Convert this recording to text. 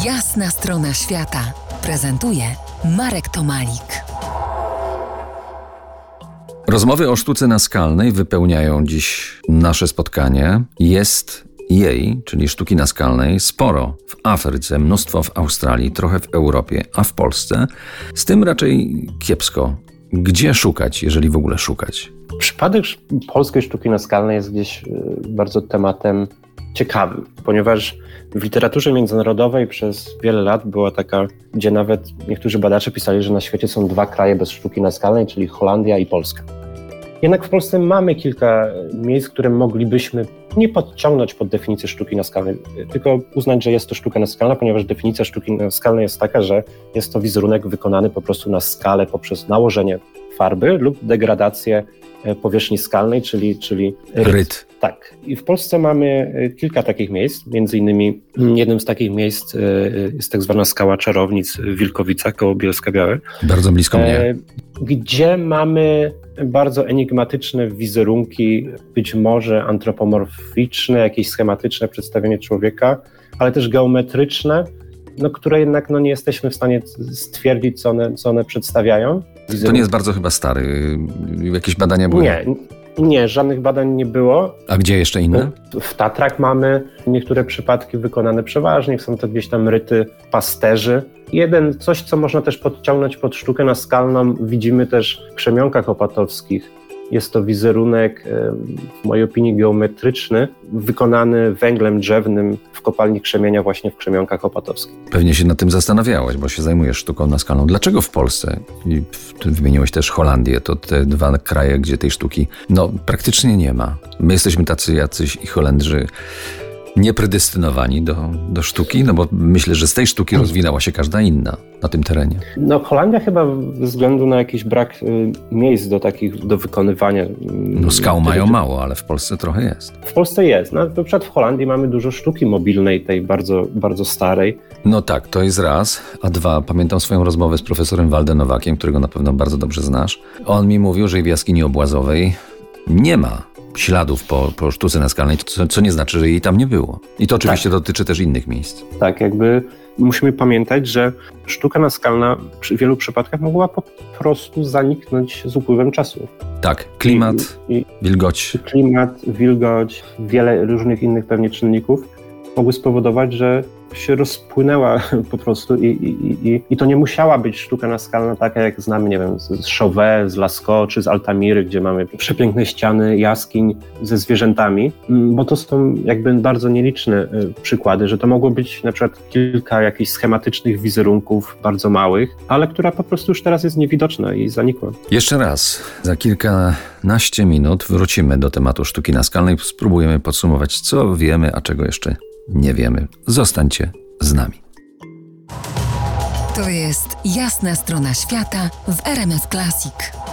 Jasna strona świata prezentuje Marek Tomalik. Rozmowy o sztuce naskalnej wypełniają dziś nasze spotkanie. Jest jej, czyli sztuki naskalnej, sporo w Afryce, mnóstwo w Australii, trochę w Europie, a w Polsce z tym raczej kiepsko. Gdzie szukać, jeżeli w ogóle szukać? Przypadek polskiej sztuki naskalnej jest gdzieś bardzo tematem ciekawym, ponieważ w literaturze międzynarodowej przez wiele lat była taka, gdzie nawet niektórzy badacze pisali, że na świecie są dwa kraje bez sztuki naskalnej, czyli Holandia i Polska. Jednak w Polsce mamy kilka miejsc, które moglibyśmy nie podciągnąć pod definicję sztuki naskalnej, tylko uznać, że jest to sztuka naskalna, ponieważ definicja sztuki naskalnej jest taka, że jest to wizerunek wykonany po prostu na skalę poprzez nałożenie farby lub degradację powierzchni skalnej, czyli ryt. Tak. I w Polsce mamy kilka takich miejsc, między innymi jednym z takich miejsc jest tak zwana skała Czarownic w Wilkowicach koło Bielska-Białej. Bardzo blisko mnie. Gdzie mamy bardzo enigmatyczne wizerunki, być może antropomorficzne, jakieś schematyczne przedstawienie człowieka, ale też geometryczne, które jednak nie jesteśmy w stanie stwierdzić, co one przedstawiają. Wizerunki. To nie jest bardzo chyba stary. Jakieś badania były? Nie, żadnych badań nie było. A gdzie jeszcze inne? W Tatrach mamy niektóre przypadki wykonane przeważnie, są to gdzieś tam ryty pasterzy. Coś, co można też podciągnąć pod sztukę naskalną, widzimy też w Krzemionkach opatowskich. Jest to wizerunek, w mojej opinii geometryczny, wykonany węglem drzewnym w kopalni krzemienia właśnie w Krzemionkach opatowskich. Pewnie się nad tym zastanawiałeś, bo się zajmujesz sztuką naskalną. Dlaczego w Polsce, i wymieniłeś też Holandię, to te dwa kraje, gdzie tej sztuki praktycznie nie ma. My jesteśmy tacy jacyś i Holendrzy niepredestynowani do sztuki, bo myślę, że z tej sztuki rozwinęła się każda inna na tym terenie. Holandia chyba ze względu na jakiś brak miejsc do wykonywania. Skał mają mało, ale w Polsce trochę jest. W Polsce jest. Na przykład w Holandii mamy dużo sztuki mobilnej, tej bardzo, bardzo starej. Tak, to jest raz. A dwa, pamiętam swoją rozmowę z profesorem Waldenowakiem, którego na pewno bardzo dobrze znasz. On mi mówił, że w jaskini Obłazowej nie ma śladów po sztuce naskalnej, co nie znaczy, że jej tam nie było. I to oczywiście dotyczy też innych miejsc. Tak, musimy pamiętać, że sztuka naskalna w wielu przypadkach mogła po prostu zaniknąć z upływem czasu. Tak, klimat, wilgoć. Klimat, wilgoć, wiele różnych innych pewnie czynników mogły spowodować, że się rozpłynęła po prostu i to nie musiała być sztuka naskalna taka, jak znamy, nie wiem, z Chauvet, z Lascaux czy z Altamiry, gdzie mamy przepiękne ściany jaskiń ze zwierzętami, bo to są bardzo nieliczne przykłady, że to mogło być na przykład kilka jakichś schematycznych wizerunków bardzo małych, ale która po prostu już teraz jest niewidoczna i zanikła. Jeszcze raz, za kilkanaście minut wrócimy do tematu sztuki naskalnej, spróbujemy podsumować, co wiemy, a czego jeszcze nie wiemy. Zostańcie z nami. To jest Jasna strona świata w RMF Classic.